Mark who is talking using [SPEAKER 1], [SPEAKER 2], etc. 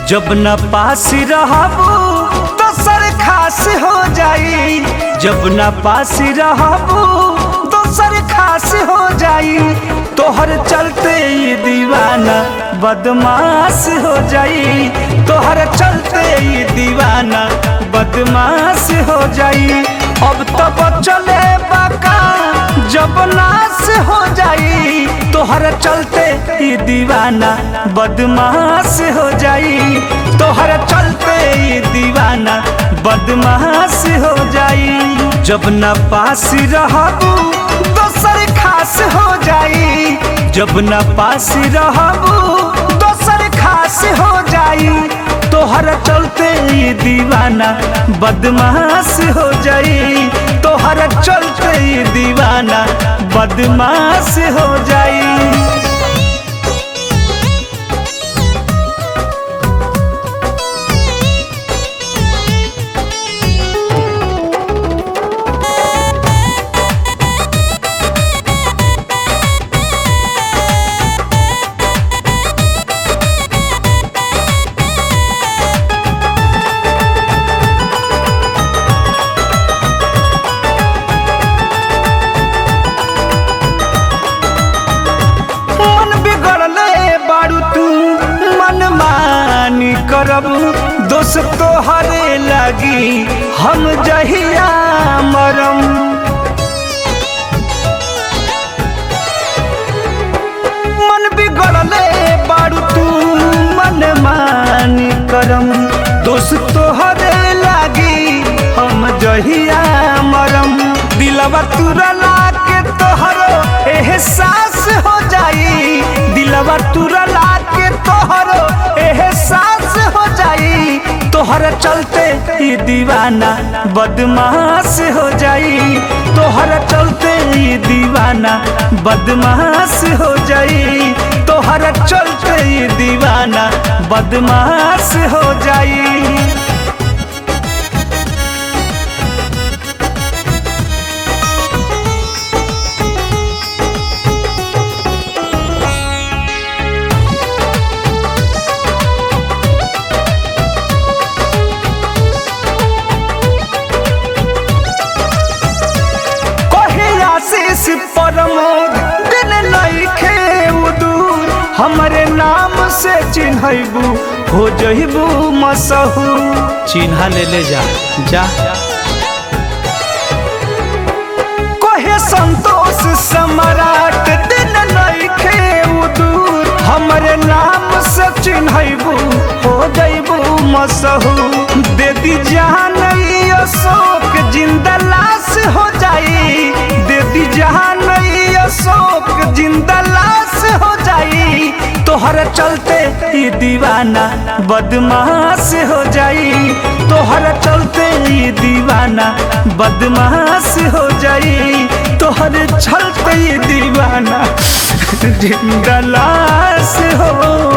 [SPEAKER 1] जब न पास रहबू दोसर खास हो जाई, जब न पास रहबू दोसर खास हो जाई। तोहर चलते ये दीवाना बदमाश हो जाई, तोहर चलते ये दीवाना बदमाश हो जाई। अब तब चले बाका जब नाश हो जाई, तोहर चलते ये दीवाना बदमाश हो जाई, तोहर चलते ये दीवाना बदमाश हो जाई। जब न पास रहबू दोसर खास हो जाई, जब न पास रहबू दोसर खास हो जाई। तोहर चलते ये दीवाना बदमाश हो जाई, तोहर चलते ये दीवाना बदमाश हो जाई। करब दोस्त तोहरे लगी हम जहिया मरम, मन बिगड़ले बारू तू मन मानी करम, दोस्त तोहरे लगी हम जहिया मरम। दिलवा तुरला के तोहरो एहसास हो जाई, दिलवा तुरला के तोहरो एहसास हो जाई। तोहर चलते ये दीवाना बदमाश हो जाई, तोहर चलते ये दीवाना बदमाश हो जाई, तोहर चलते ये दीवाना बदमाश हो जाई। परमोद दिन नइखे दूर, हमरे नाम से चिन्हबू हो जइबू मशहूर। चिन्हा ले जा जा कहे संतोष सम्राट दिन नइखे दूर, हमरे नाम से चिन्हबू हो जइबू मशहूर। दे दी जान अशोक जिंदा लाश हो जाई, दे दी जान अशोक जिंदा लाश हो जाई। तोहर चलते ये दीवाना बदमाश हो जाई, तोहर चलते ये दीवाना बदमाश हो जाई, तोहर चलते ये दीवाना जिंदा लाश हो